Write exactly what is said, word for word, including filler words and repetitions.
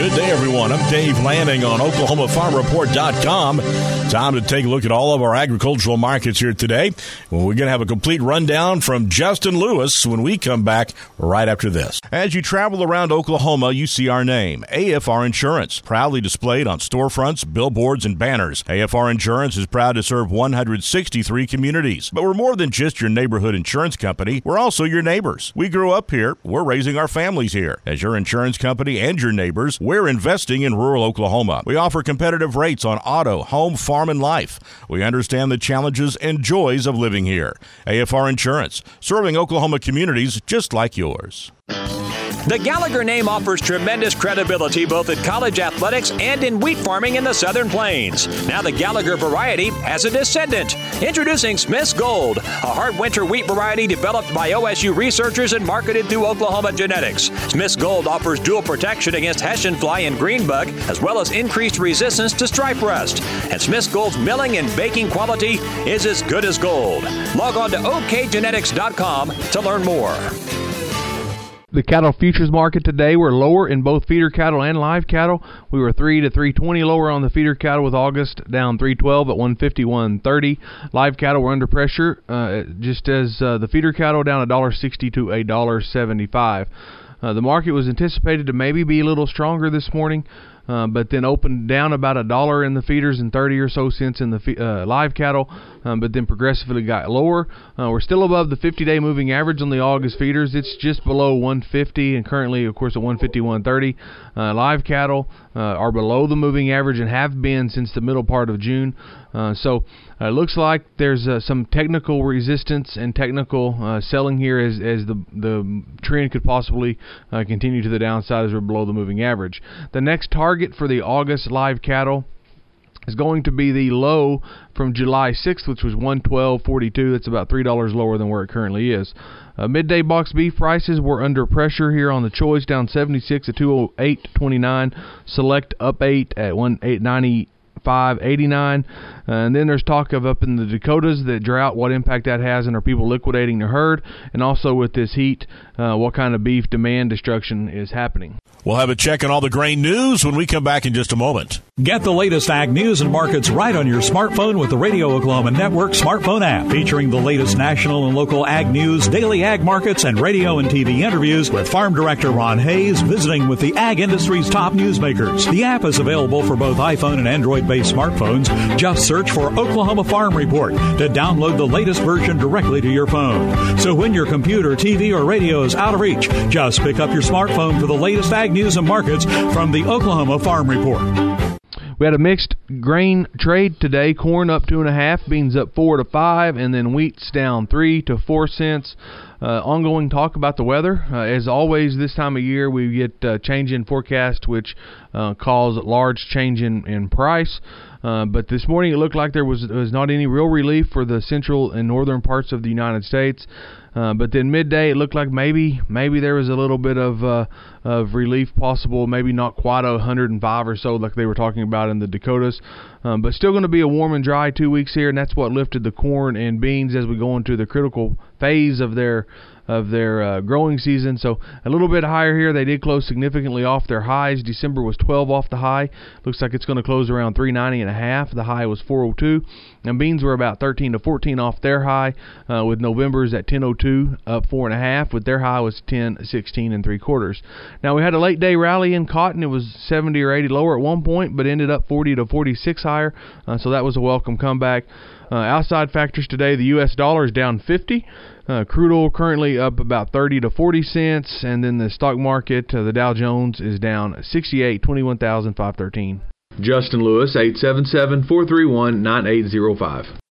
Good day, everyone. I'm Dave Lanning on Oklahoma Farm Report dot com. Time to take a look at all of our agricultural markets here today. Well, we're going to have a complete rundown from Justin Lewis when we come back right after this. As you travel around Oklahoma, you see our name, A F R Insurance, proudly displayed on storefronts, billboards, and banners. A F R Insurance is proud to serve one hundred sixty-three communities. But we're more than just your neighborhood insurance company. We're also your neighbors. We grew up here. We're raising our families here. As your insurance company and your neighbors, we're investing in rural Oklahoma. We offer competitive rates on auto, home, farm, and life. We understand the challenges and joys of living here. A F R Insurance, serving Oklahoma communities just like yours. The Gallagher name offers tremendous credibility both at college athletics and in wheat farming in the Southern Plains. Now the Gallagher variety has a descendant. Introducing Smith's Gold, a hard winter wheat variety developed by O S U researchers and marketed through Oklahoma Genetics. Smith's Gold offers dual protection against Hessian fly and green bug, as well as increased resistance to stripe rust. And Smith's Gold's milling and baking quality is as good as gold. Log on to O K genetics dot com to learn more. The cattle futures market today were lower in both feeder cattle and live cattle. We were three to three twenty lower on the feeder cattle, with August down three twelve at one fifty-one thirty. Live cattle were under pressure, uh, just as uh, the feeder cattle down one sixty to one seventy-five. Uh, the market was anticipated to maybe be a little stronger this morning, uh, but then opened down about a dollar in the feeders and thirty or so cents in the fe- uh, live cattle, um, but then progressively got lower. Uh, we're still above the fifty-day moving average on the August feeders. It's just below one fifty, and currently, of course, at one fifty-one thirty. Uh, live cattle uh, are below the moving average and have been since the middle part of June. Uh, so it uh, looks like there's uh, some technical resistance and technical uh, selling here as, as the the trend could possibly uh, continue to the downside as we're below the moving average. The next target for the August live cattle is going to be the low from July sixth, which was one twelve forty-two. That's about three dollars lower than where it currently is. Uh, midday box beef prices were under pressure here on the choice, down seventy-six at two oh eight twenty-nine. Select up eight at one ninety-five eighty-nine. Uh, and then there's talk of up in the Dakotas, that drought, what impact that has, and are people liquidating their herd? And also with this heat, uh, what kind of beef demand destruction is happening? We'll have a check on all the grain news when we come back in just a moment. Get the latest ag news and markets right on your smartphone with the Radio Oklahoma Network smartphone app, featuring the latest national and local ag news, daily ag markets, and radio and T V interviews with Farm Director Ron Hayes, visiting with the ag industry's top newsmakers. The app is available for both iPhone and Android-based smartphones. Just search for Oklahoma Farm Report to download the latest version directly to your phone. So when your computer, T V, or radio is out of reach, just pick up your smartphone for the latest ag news and markets from the Oklahoma Farm Report. We had a mixed grain trade today. Corn up two and a half, beans up four to five, and then wheat's down three to four cents. Uh, ongoing talk about the weather. Uh, as always, this time of year, we get uh, change in forecast, which uh, cause large change in, in price. Uh, but this morning, it looked like there was, was not any real relief for the central and northern parts of the United States. Uh, but then midday, it looked like maybe maybe there was a little bit of uh, of relief possible. Maybe not quite a one hundred five or so like they were talking about in the Dakotas. Um, but still going to be a warm and dry two weeks here, and that's what lifted the corn and beans as we go into the critical phase of their of their uh, growing season. So a little bit higher here. They did close significantly off their highs. December was twelve off the high. Looks like it's going to close around three ninety and a half. The high was four oh two. And beans were about thirteen to fourteen off their high, uh, with November's at ten oh two, up four and a half, with their high was ten sixteen and three quarters. Now we had a late day rally in cotton. It was seventy or eighty lower at one point, but ended up forty to forty-six higher. Uh, so that was a welcome comeback. Uh, outside factors today, the U S dollar is down fifty. Uh, crude oil currently up about thirty to forty cents, and then the stock market, uh, the Dow Jones is down sixty-eight, twenty-one thousand five hundred thirteen. Justin Lewis, eight seven seven, four three one, nine eight zero five.